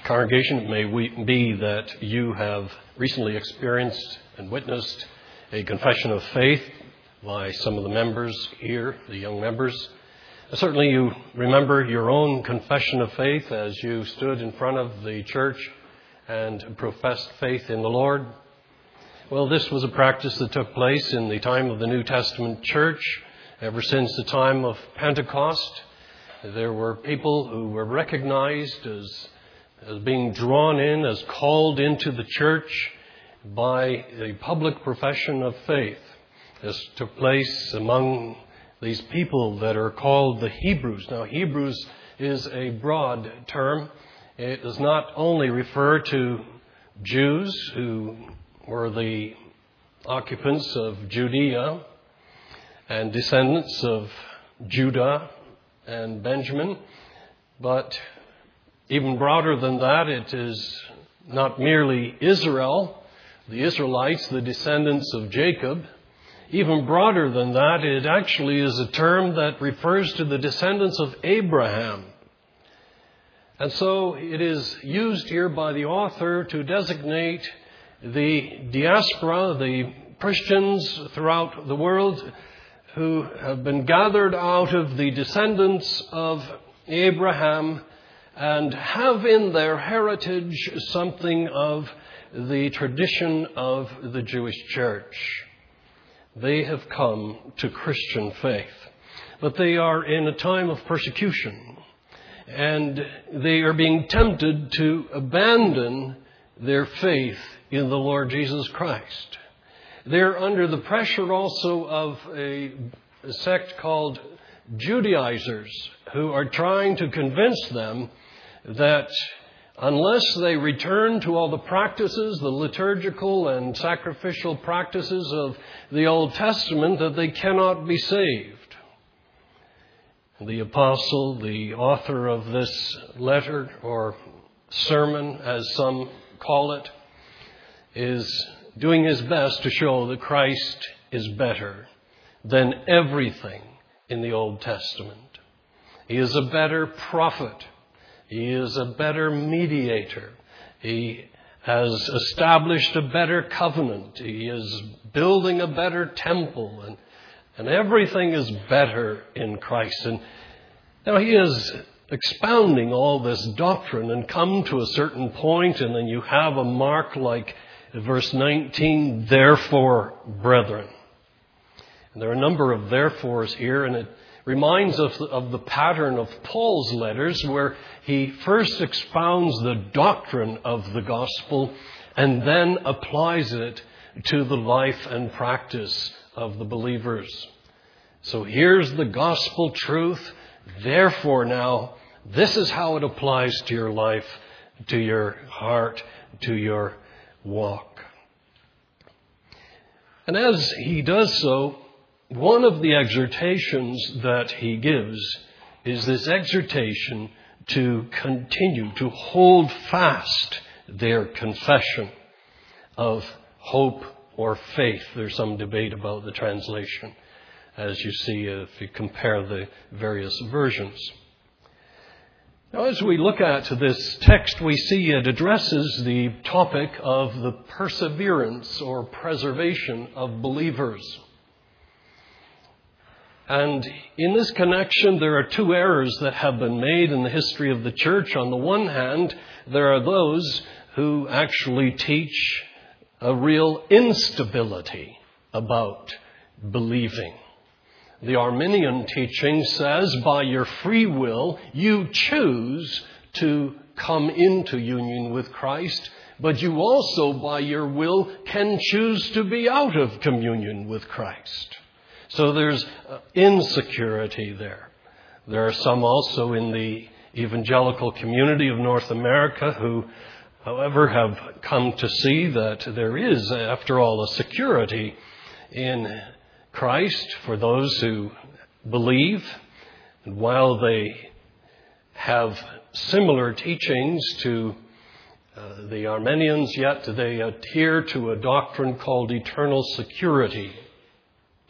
Congregation, it may be that you have recently experienced and witnessed a confession of faith by some of the members here, the young members. Certainly you remember your own confession of faith as you stood in front of the church and professed faith in the Lord. Well, this was a practice that took place in the time of the New Testament church. Ever since the time of Pentecost, there were people who were recognized as being drawn in, as called into the church by a public profession of faith. This took place among these people that are called the Hebrews. Now, Hebrews is a broad term. It does not only refer to Jews who were the occupants of Judea and descendants of Judah and Benjamin, but even broader than that, it is not merely Israel, the Israelites, the descendants of Jacob. Even broader than that, it actually is a term that refers to the descendants of Abraham. And so it is used here by the author to designate the diaspora, the Christians throughout the world who have been gathered out of the descendants of Abraham and have in their heritage something of the tradition of the Jewish church. They have come to Christian faith, but they are in a time of persecution, and they are being tempted to abandon their faith in the Lord Jesus Christ. They're under the pressure also of a sect called Judaizers, who are trying to convince them that unless they return to all the practices, the liturgical and sacrificial practices of the Old Testament, that they cannot be saved. The apostle, the author of this letter or sermon, as some call it, is doing his best to show that Christ is better than everything in the Old Testament. He is a better prophet. He is a better mediator. He has established a better covenant. He is building a better temple. And everything is better in Christ. And now he is expounding all this doctrine and come to a certain point, and then you have a mark like verse 19, therefore, brethren. And there are a number of therefores here, and it reminds us of the pattern of Paul's letters, where he first expounds the doctrine of the gospel and then applies it to the life and practice of the believers. So here's the gospel truth. Therefore now, this is how it applies to your life, to your heart, to your walk. And as he does so, one of the exhortations that he gives is this exhortation to continue to hold fast their confession of hope or faith. There's some debate about the translation, as you see if you compare the various versions. Now, as we look at this text, we see it addresses the topic of the perseverance or preservation of believers. And in this connection, there are two errors that have been made in the history of the church. On the one hand, there are those who actually teach a real instability about believing. The Arminian teaching says by your free will, you choose to come into union with Christ, but you also by your will can choose to be out of communion with Christ. So there's insecurity there. There are some also in the evangelical community of North America who, however, have come to see that there is, after all, a security in Christ for those who believe. And while they have similar teachings to the Arminians, yet they adhere to a doctrine called eternal security.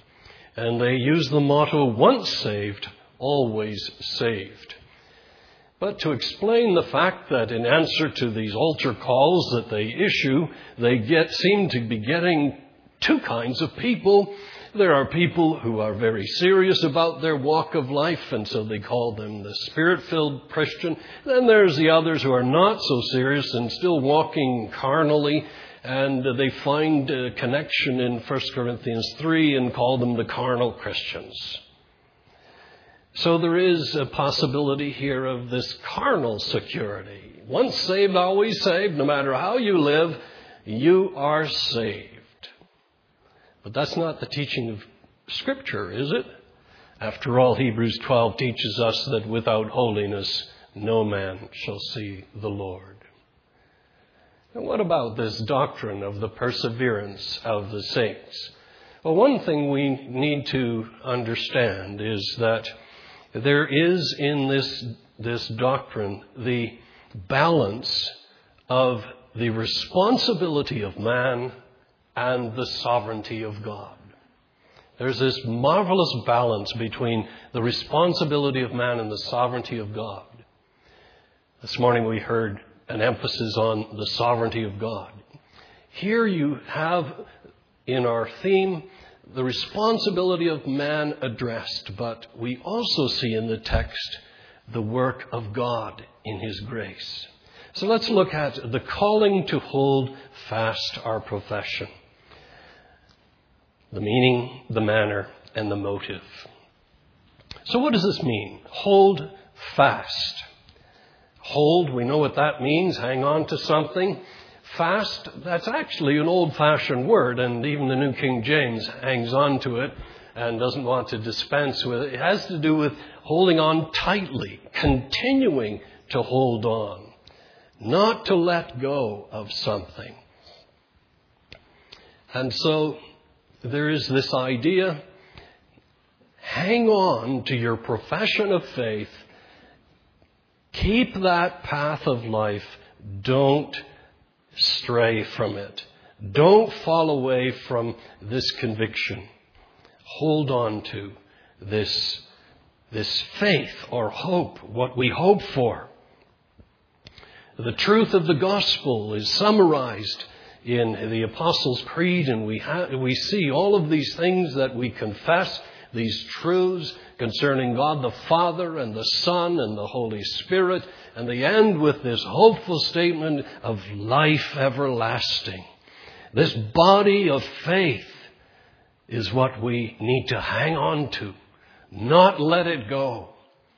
And they use the motto, once saved, always saved. but to explain the fact that in answer to these altar calls that they issue, they seem to be getting two kinds of people. There are people who are very serious about their walk of life, and so they call them the Spirit-filled Christian. Then there's the others who are not so serious and still walking carnally, and they find a connection in 1 Corinthians 3 and call them the carnal Christians. So there is a possibility here of this carnal security. Once saved, always saved. No matter how you live, you are saved. But that's not the teaching of Scripture, is it? After all, Hebrews 12 teaches us that without holiness, no man shall see the Lord. And what about this doctrine of the perseverance of the saints? Well, one thing we need to understand is that there is in this doctrine the balance of the responsibility of man and the sovereignty of God. There's this marvelous balance between the responsibility of man and the sovereignty of God. This morning we heard an emphasis on the sovereignty of God. Here you have in our theme the responsibility of man addressed, but we also see in the text the work of God in His grace. So let's look at the calling to hold fast our profession. The meaning, the manner, and the motive. So what does this mean? Hold fast. Hold, we know what that means. Hang on to something. Fast, that's actually an old-fashioned word, and even the New King James hangs on to it and doesn't want to dispense with it. It has to do with holding on tightly, continuing to hold on, not to let go of something. And so there is this idea, hang on to your profession of faith, keep that path of life, don't stray from it. Don't fall away from this conviction. Hold on to this faith or hope, what we hope for. The truth of the gospel is summarized in the Apostles' Creed, and we see all of these things that we confess, these truths concerning God the Father and the Son and the Holy Spirit, and they end with this hopeful statement of life everlasting. This body of faith is what we need to hang on to, not let it go.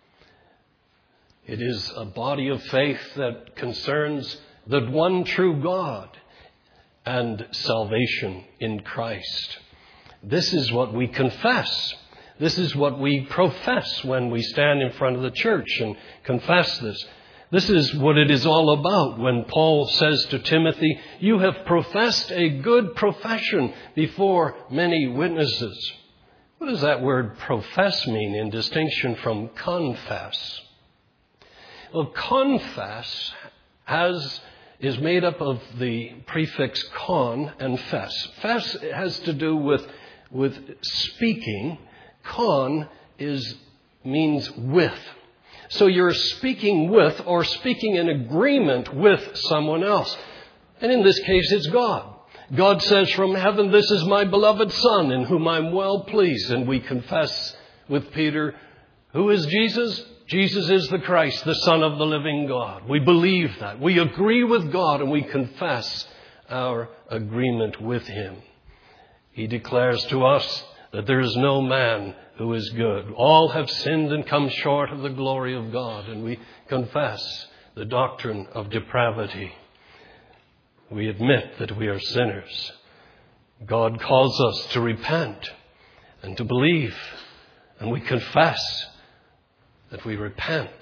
It is a body of faith that concerns the one true God and salvation in Christ. This is what we confess. This is what we profess when we stand in front of the church and confess this. This is what it is all about when Paul says to Timothy, you have professed a good profession before many witnesses. What does that word profess mean in distinction from confess? Well, confess is made up of the prefix con and fess. Fess has to do with speaking. Con means with. So you're speaking with or speaking in agreement with someone else. And in this case, it's God. God says from heaven, this is my beloved Son in whom I'm well pleased. And we confess with Peter, who is Jesus? Jesus is the Christ, the Son of the living God. We believe that. We agree with God and we confess our agreement with Him. He declares to us that there is no man who is good. All have sinned and come short of the glory of God. And we confess the doctrine of depravity. We admit that we are sinners. God calls us to repent and to believe. And we confess that we repent.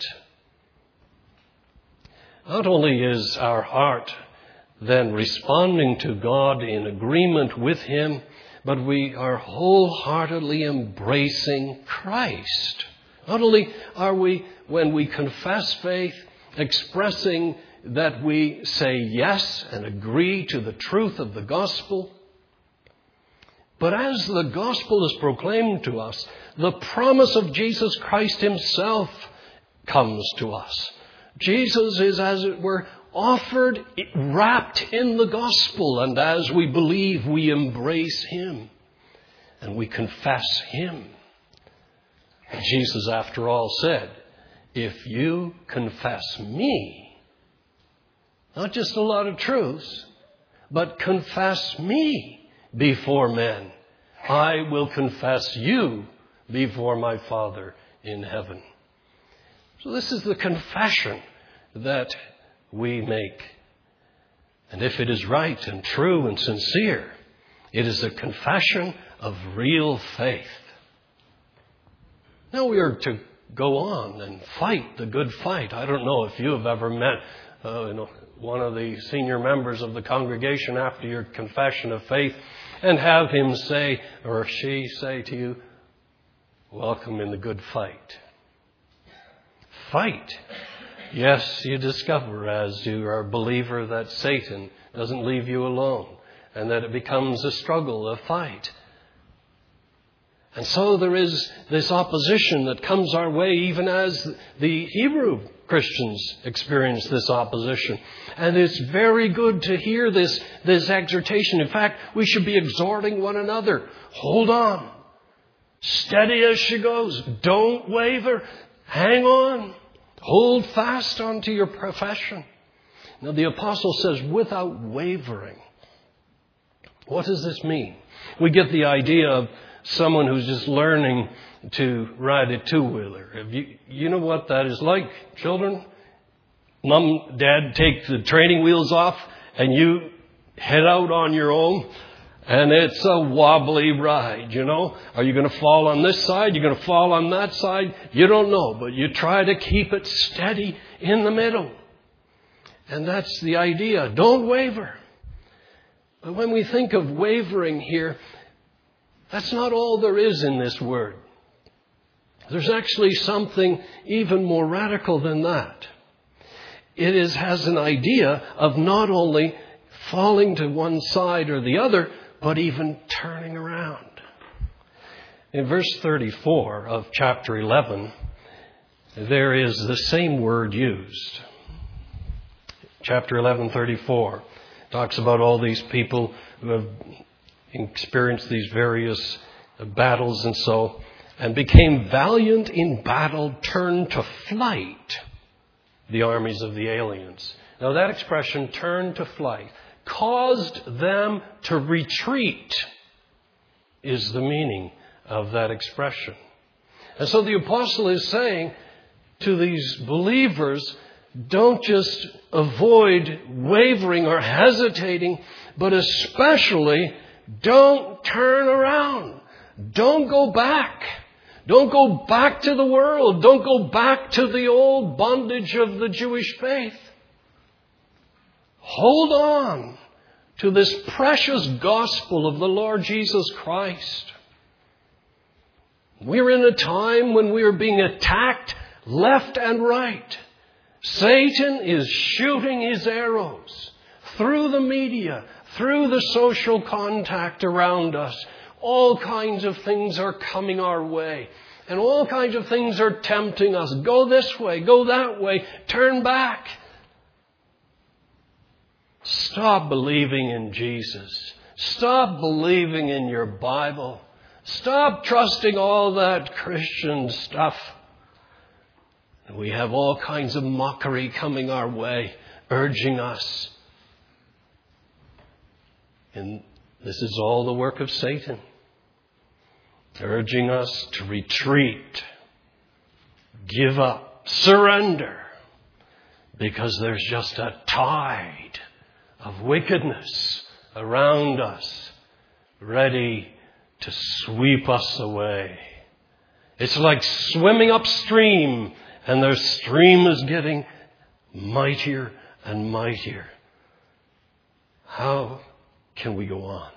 Not only is our heart then responding to God in agreement with Him, but we are wholeheartedly embracing Christ. Not only are we, when we confess faith, expressing that we say yes and agree to the truth of the gospel, but as the gospel is proclaimed to us, the promise of Jesus Christ Himself comes to us. Jesus is, as it were, offered, wrapped in the gospel. And as we believe, we embrace him and we confess him. And Jesus, after all, said, if you confess me, not just a lot of truths, but confess me before men, I will confess you before my Father in heaven. So this is the confession that we make. And if it is right and true and sincere, it is a confession of real faith. Now we are to go on and fight the good fight. I don't know if you have ever met one of the senior members of the congregation after your confession of faith and have him say, or she say to you, welcome in the good fight. Fight. Yes, you discover as you are a believer that Satan doesn't leave you alone and that it becomes a struggle, a fight. And so there is this opposition that comes our way even as the Hebrew Christians experience this opposition. And it's very good to hear this exhortation. In fact, we should be exhorting one another. Hold on. Steady as she goes. Don't waver. Hang on. Hold fast onto your profession. Now the apostle says, without wavering. What does this mean? We get the idea of someone who's just learning to ride a two-wheeler. You know what that is like, children? Mom, Dad take the training wheels off and you head out on your own. And it's a wobbly ride, you know. Are you going to fall on this side? You're going to fall on that side? You don't know, but you try to keep it steady in the middle. And that's the idea. Don't waver. But when we think of wavering here, that's not all there is in this word. There's actually something even more radical than that. It has an idea of not only falling to one side or the other, but even turning around. In verse 34 of chapter 11, there is the same word used. Chapter 11:34 talks about all these people who have experienced these various battles and became valiant in battle, turned to flight the armies of the aliens. Now that expression, turn to flight, caused them to retreat, is the meaning of that expression. And so the apostle is saying to these believers, don't just avoid wavering or hesitating, but especially don't turn around. Don't go back. Don't go back to the world. Don't go back to the old bondage of the Jewish faith. Hold on to this precious gospel of the Lord Jesus Christ. We're in a time when we are being attacked left and right. Satan is shooting his arrows through the media, through the social contact around us. All kinds of things are coming our way. And all kinds of things are tempting us. Go this way, go that way, turn back. Stop believing in Jesus. Stop believing in your Bible. Stop trusting all that Christian stuff. We have all kinds of mockery coming our way, urging us. And this is all the work of Satan, urging us to retreat, give up, surrender, because there's just a tide of wickedness around us, ready to sweep us away. It's like swimming upstream, and the stream is getting mightier and mightier. How can we go on?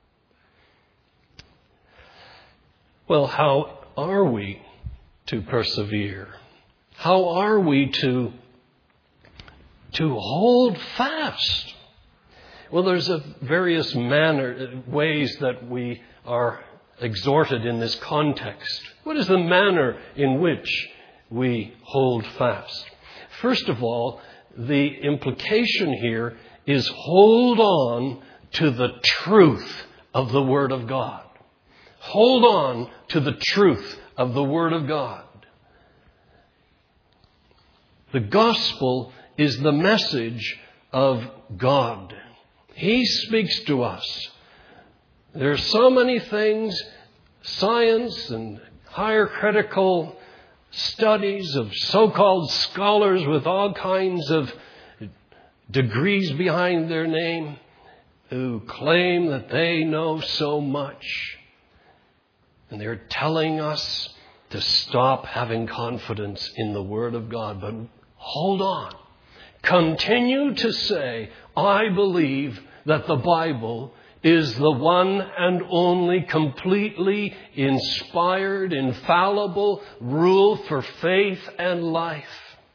Well, how are we to persevere? How are we to hold fast? Well, there's various ways that we are exhorted in this context. What is the manner in which we hold fast? First of all, the implication here is hold on to the truth of the Word of God. Hold on to the truth of the Word of God. The gospel is the message of God. He speaks to us. There are so many things, science and higher critical studies of so-called scholars with all kinds of degrees behind their name who claim that they know so much. And they're telling us to stop having confidence in the Word of God. But hold on. Continue to say, I believe that the Bible is the one and only completely inspired, infallible rule for faith and life.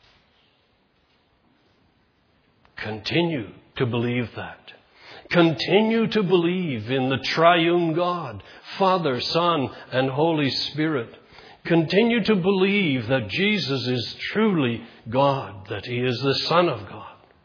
Continue to believe that. Continue to believe in the triune God, Father, Son, and Holy Spirit. Continue to believe that Jesus is truly God, that He is the Son of God.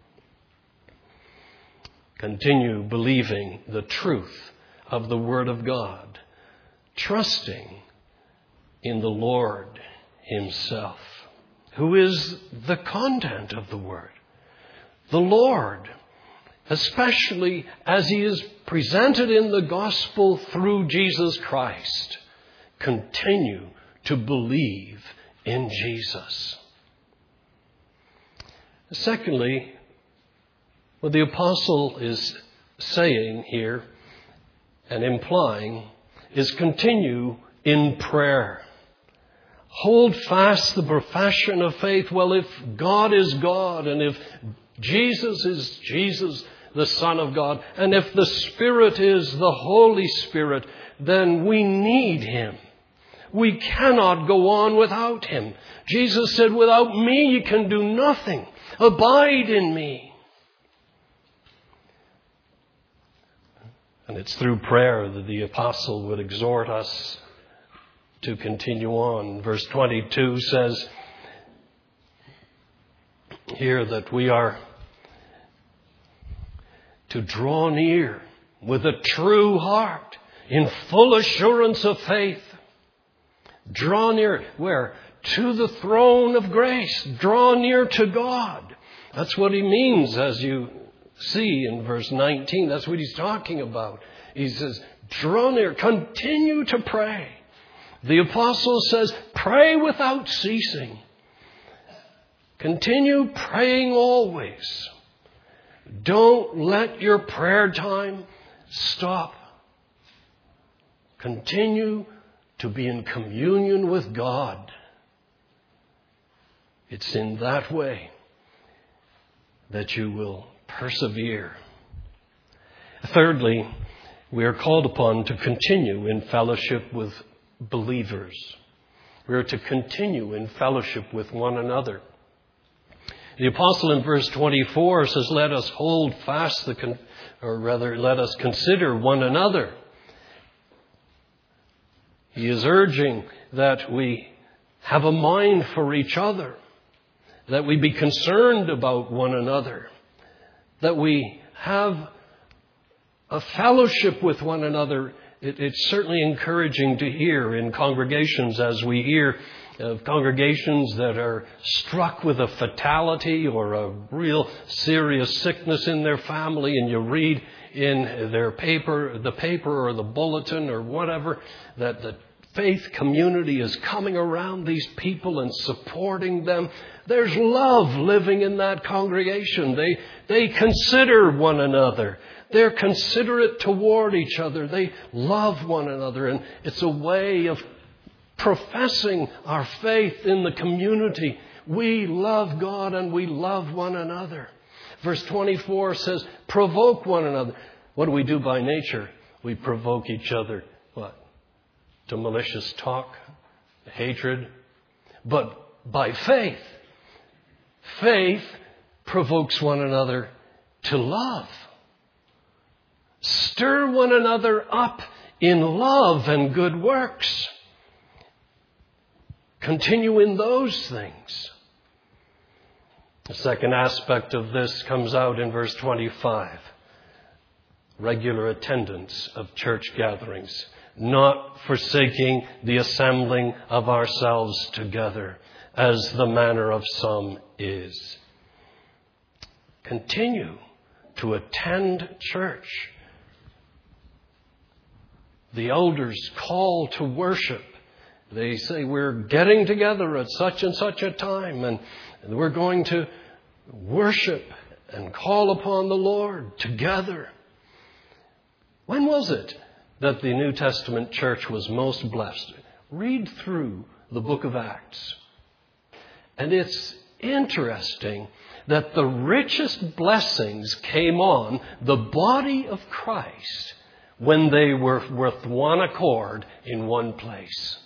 Continue believing the truth of the Word of God, trusting in the Lord Himself, who is the content of the Word. The Lord, especially as He is presented in the gospel through Jesus Christ. Continue to believe in Jesus. Secondly, what the apostle is saying here and implying is continue in prayer. Hold fast the profession of faith. Well, if God is God, and if Jesus is Jesus, the Son of God, and if the Spirit is the Holy Spirit, then we need Him. We cannot go on without Him. Jesus said, without me you can do nothing. Abide in me. And it's through prayer that the apostle would exhort us to continue on. Verse 22 says here that we are to draw near with a true heart in full assurance of faith. Draw near, where? To the throne of grace. Draw near to God. That's what he means, as you see in verse 19. That's what he's talking about. He says, draw near, continue to pray. The apostle says, pray without ceasing. Continue praying always. Don't let your prayer time stop. Continue to be in communion with God. It's in that way that you will persevere. Thirdly, we are called upon to continue in fellowship with believers. We are to continue in fellowship with one another. The apostle in verse 24 says, let us hold fast let us consider one another. He is urging that we have a mind for each other, that we be concerned about one another, that we have a fellowship with one another. It's certainly encouraging to hear in congregations, as we hear of congregations that are struck with a fatality or a real serious sickness in their family, and you read in their paper, the paper or the bulletin or whatever, that the faith community is coming around these people and supporting them. There's love living in that congregation. They consider one another. They're considerate toward each other. They love one another. And it's a way of professing our faith in the community. We love God and we love one another. Verse 24 says, provoke one another. What do we do by nature? We provoke each other. What? To malicious talk, hatred. But by faith, faith provokes one another to love. Stir one another up in love and good works. Continue in those things. The second aspect of this comes out in verse 25. Regular attendance of church gatherings, not forsaking the assembling of ourselves together, as the manner of some is. Continue to attend church. The elders call to worship. They say, we're getting together at such and such a time, and we're going to worship and call upon the Lord together. When was it that the New Testament church was most blessed? Read through the book of Acts. And it's interesting that the richest blessings came on the body of Christ when they were with one accord in one place.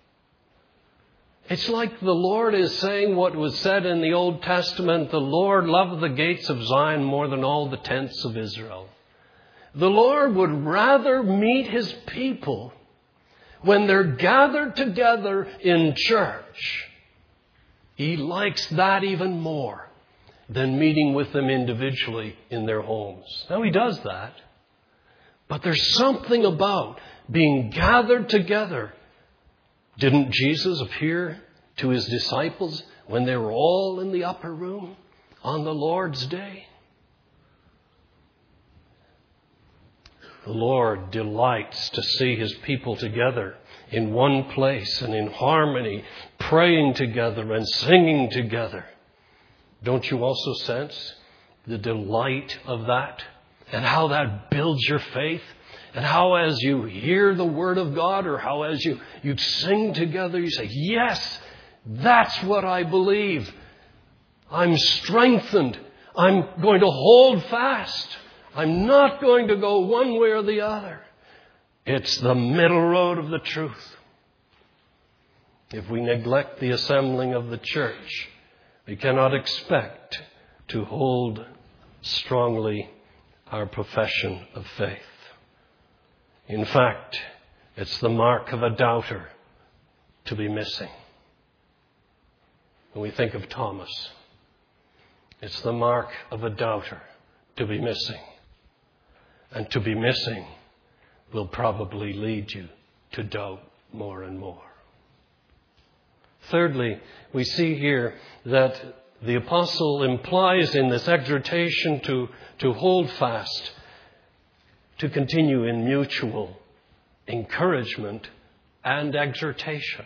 It's like the Lord is saying what was said in the Old Testament, the Lord loved the gates of Zion more than all the tents of Israel. The Lord would rather meet His people when they're gathered together in church. He likes that even more than meeting with them individually in their homes. Now, He does that. But there's something about being gathered together. Didn't Jesus appear to His disciples when they were all in the upper room on the Lord's day? The Lord delights to see His people together in one place and in harmony, praying together and singing together. Don't you also sense the delight of that? And how that builds your faith? And how as you hear the Word of God, or how as you sing together, you say, yes, that's what I believe. I'm strengthened. I'm going to hold fast. I'm not going to go one way or the other. It's the middle road of the truth. If we neglect the assembling of the church, we cannot expect to hold strongly our profession of faith. In fact, it's the mark of a doubter to be missing. When we think of Thomas, it's the mark of a doubter to be missing. And to be missing will probably lead you to doubt more and more. Thirdly, we see here that the apostle implies in this exhortation to hold fast, to continue in mutual encouragement and exhortation.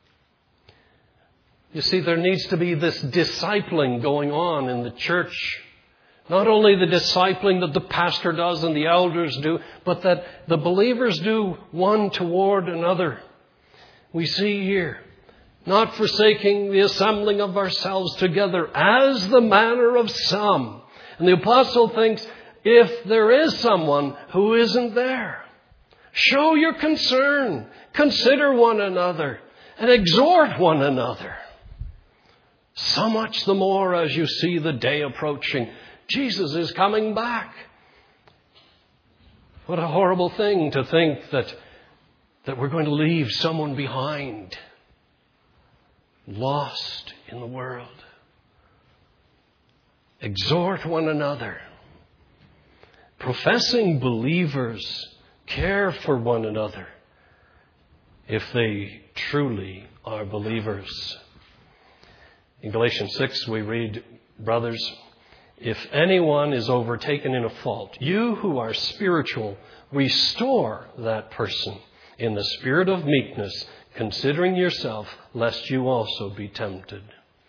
You see, there needs to be this discipling going on in the church. Not only the discipling that the pastor does and the elders do, but that the believers do one toward another. We see here, not forsaking the assembling of ourselves together as the manner of some. And the apostle thinks, if there is someone who isn't there, show your concern, consider one another, and exhort one another. So much the more as you see the day approaching. Jesus is coming back. What a horrible thing to think that we're going to leave someone behind, lost in the world. Exhort one another. Professing believers care for one another if they truly are believers. In Galatians 6 we read, brothers, if anyone is overtaken in a fault, you who are spiritual, restore that person in the spirit of meekness, considering yourself, lest you also be tempted.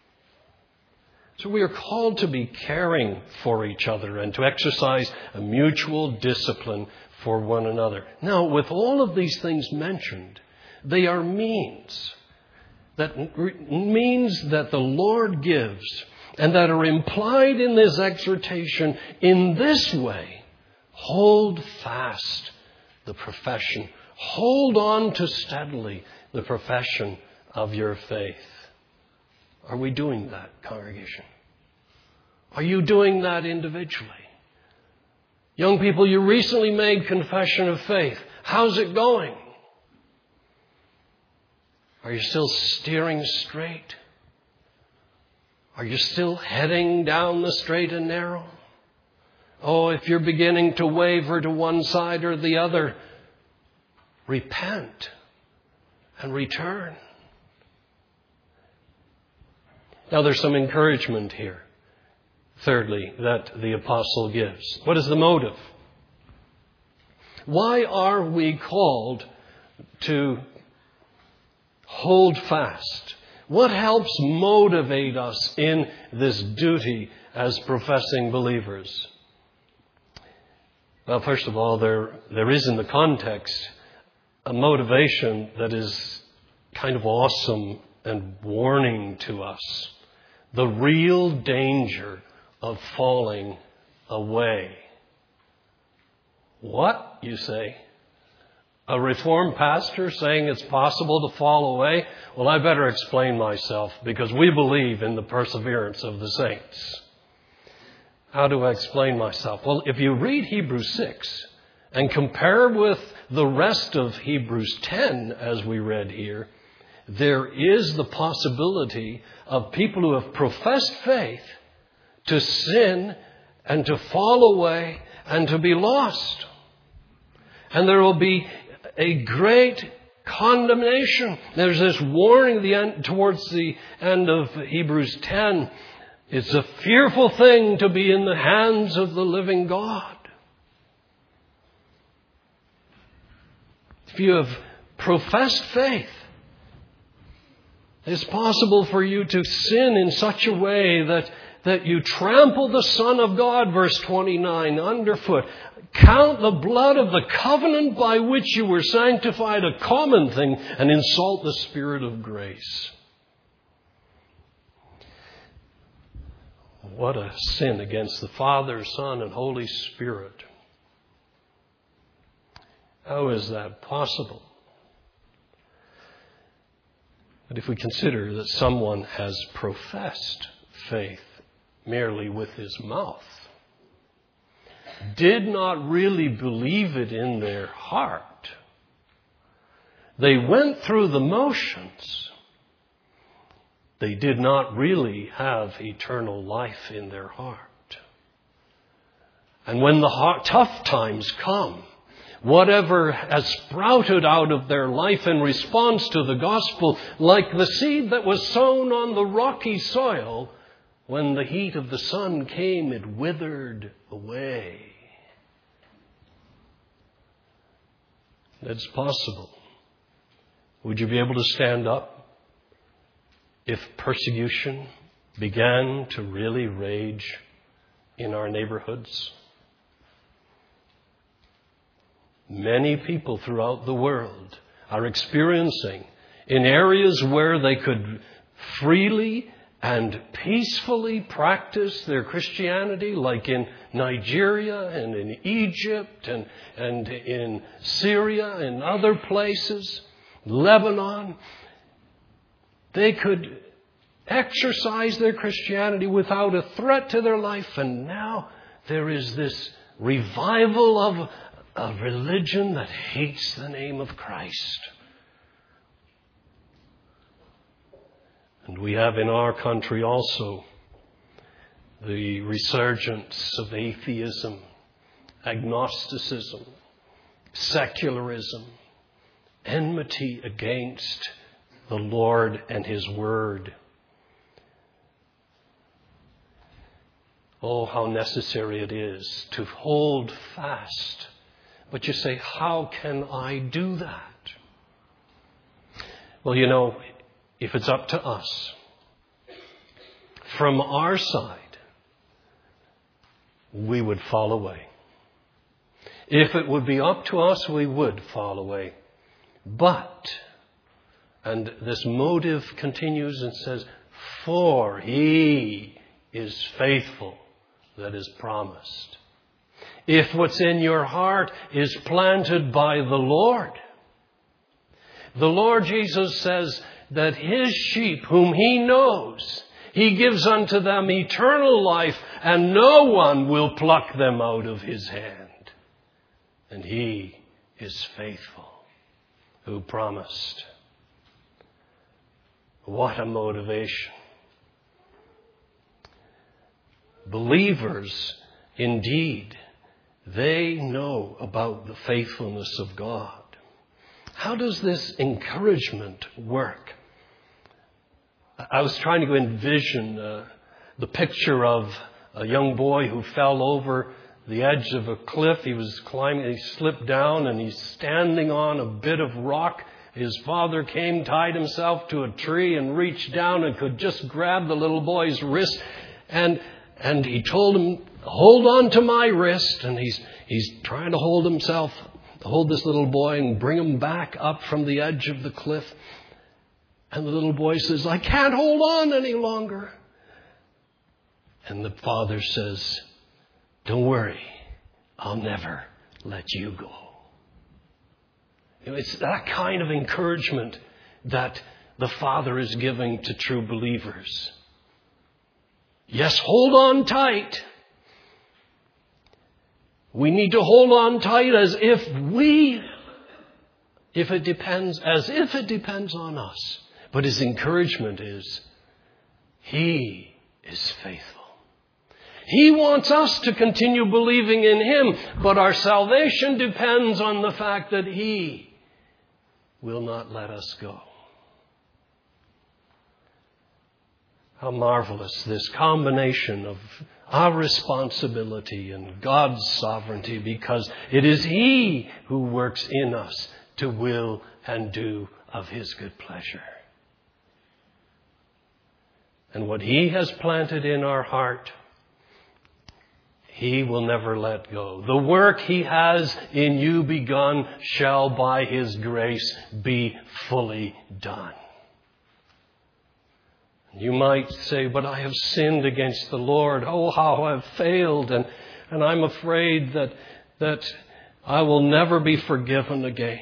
So we are called to be caring for each other and to exercise a mutual discipline for one another. Now, with all of these things mentioned, they are means that the Lord gives and that are implied in this exhortation in this way. Hold fast the profession. Hold on to steadily the profession of your faith. Are we doing that, congregation? Are you doing that individually? Young people, you recently made confession of faith. How's it going? Are you still steering straight? Are you still heading down the straight and narrow? Oh, if you're beginning to waver to one side or the other, repent and return. Now there's some encouragement here. Thirdly, that the apostle gives. What is the motive? Why are we called to hold fast? What helps motivate us in this duty as professing believers? Well, first of all, there is in the context a motivation that is kind of awesome and warning to us. The real danger of falling away. What, you say? A Reformed pastor saying it's possible to fall away? Well, I better explain myself, because we believe in the perseverance of the saints. How do I explain myself? Well, if you read Hebrews 6 and compare with the rest of Hebrews 10, as we read here, there is the possibility of people who have professed faith to sin and to fall away and to be lost. And there will be a great condemnation. There's this warning towards the end of Hebrews 10. It's a fearful thing to be in the hands of the living God. If you have professed faith, it's possible for you to sin in such a way that you trample the Son of God, verse 29, underfoot. Count the blood of the covenant by which you were sanctified a common thing, and insult the Spirit of grace. What a sin against the Father, Son, and Holy Spirit. How is that possible? But if we consider that someone has professed faith merely with his mouth, did not really believe it in their heart, they went through the motions, they did not really have eternal life in their heart. And when the tough times come, whatever has sprouted out of their life in response to the gospel, like the seed that was sown on the rocky soil, when the heat of the sun came, it withered away. It's possible. Would you be able to stand up if persecution began to really rage in our neighborhoods? Many people throughout the world are experiencing, in areas where they could freely and peacefully practice their Christianity, like in Nigeria and in Egypt and in Syria and other places, Lebanon, they could exercise their Christianity without a threat to their life. And now there is this revival of a religion that hates the name of Christ. And we have in our country also the resurgence of atheism, agnosticism, secularism, enmity against the Lord and His Word. Oh, how necessary it is to hold fast. But you say, how can I do that? Well, you know, if it's up to us, from our side, we would fall away. If it would be up to us, we would fall away. But, and this motive continues and says, for He is faithful that is promised. If what's in your heart is planted by the Lord Jesus says that His sheep, whom He knows, He gives unto them eternal life, and no one will pluck them out of His hand. And He is faithful, who promised. What a motivation. believers, indeed, they know about the faithfulness of God. How does this encouragement work? I was trying to envision the picture of a young boy who fell over the edge of a cliff. He was climbing, he slipped down, and he's standing on a bit of rock. His father came, tied himself to a tree, and reached down and could just grab the little boy's wrist. And he told him, "Hold on to my wrist." And he's trying to hold this little boy and bring him back up from the edge of the cliff. And the little boy says, "I can't hold on any longer." And the father says, "Don't worry, I'll never let you go." It's that kind of encouragement that the Father is giving to true believers. Yes, hold on tight. We need to hold on tight as if it depends on us. But his encouragement is, he is faithful. He wants us to continue believing in him, but our salvation depends on the fact that he will not let us go. How marvelous this combination of our responsibility and God's sovereignty, because it is he who works in us to will and do of his good pleasure. And what he has planted in our heart, he will never let go. The work he has in you begun shall by his grace be fully done. You might say, "But I have sinned against the Lord. Oh, how I've failed. And I'm afraid that I will never be forgiven again."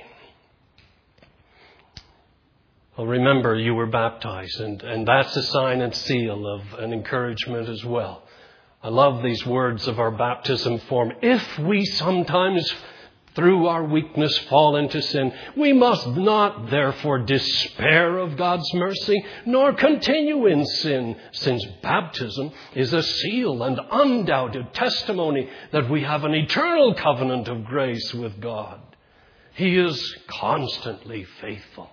Well, remember, you were baptized, and that's a sign and seal of an encouragement as well. I love these words of our baptism form. If we sometimes, through our weakness, fall into sin, we must not therefore despair of God's mercy, nor continue in sin, since baptism is a seal and undoubted testimony that we have an eternal covenant of grace with God. He is constantly faithful.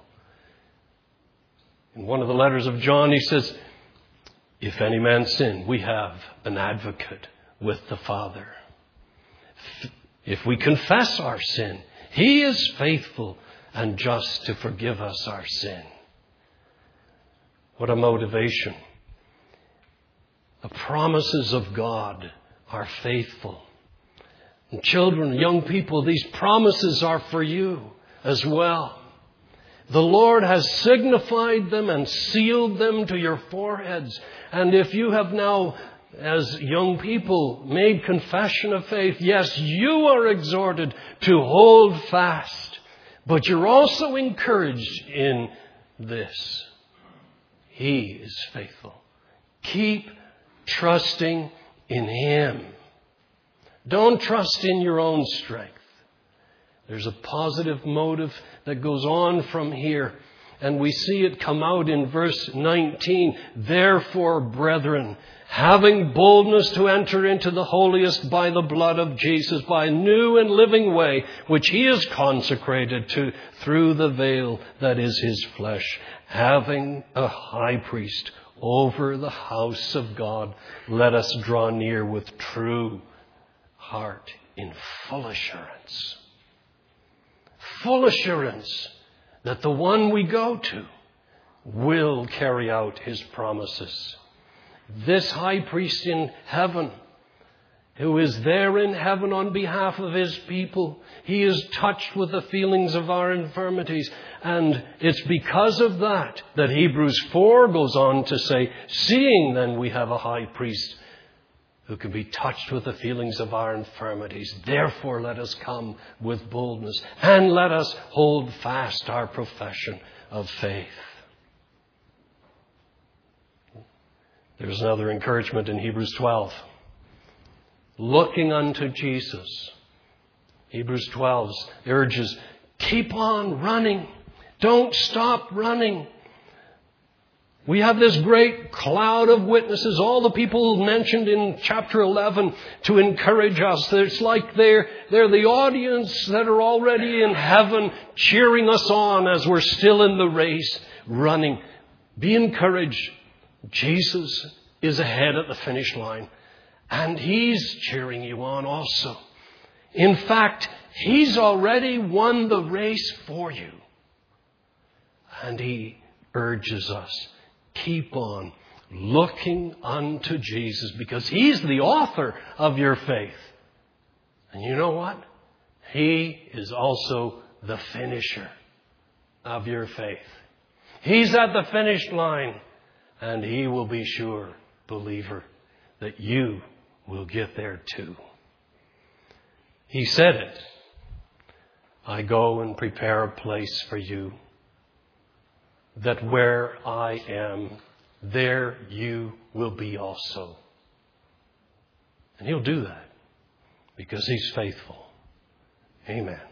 In one of the letters of John, he says, "If any man sin, we have an advocate with the Father. If we confess our sin, he is faithful and just to forgive us our sin." What a motivation. The promises of God are faithful. And children, young people, these promises are for you as well. The Lord has signified them and sealed them to your foreheads. And if you have now, as young people, made confession of faith, yes, you are exhorted to hold fast. But you're also encouraged in this. He is faithful. Keep trusting in him. Don't trust in your own strength. There's a positive motive that goes on from here. And we see it come out in verse 19. "Therefore, brethren, having boldness to enter into the holiest by the blood of Jesus, by a new and living way, which he has consecrated to through the veil that is his flesh, having a high priest over the house of God, let us draw near with true heart in full assurance." Full assurance that the one we go to will carry out his promises. This high priest in heaven, who is there in heaven on behalf of his people, he is touched with the feelings of our infirmities. And it's because of that Hebrews 4 goes on to say, "Seeing then we have a high priest who can be touched with the feelings of our infirmities, therefore let us come with boldness, and let us hold fast our profession of faith." There's another encouragement in Hebrews 12. Looking unto Jesus. Hebrews 12 urges, keep on running. Don't stop running. We have this great cloud of witnesses, all the people mentioned in chapter 11 to encourage us. It's like they're the audience that are already in heaven cheering us on as we're still in the race running. Be encouraged. Jesus is ahead at the finish line and He's cheering you on also. In fact, He's already won the race for you. And He urges us, keep on looking unto Jesus because He's the author of your faith. And you know what? He is also the finisher of your faith. He's at the finish line and He will be sure, believer, that you will get there too. He said it. I go and prepare a place for you, that where I am, there you will be also. And He'll do that because He's faithful. Amen.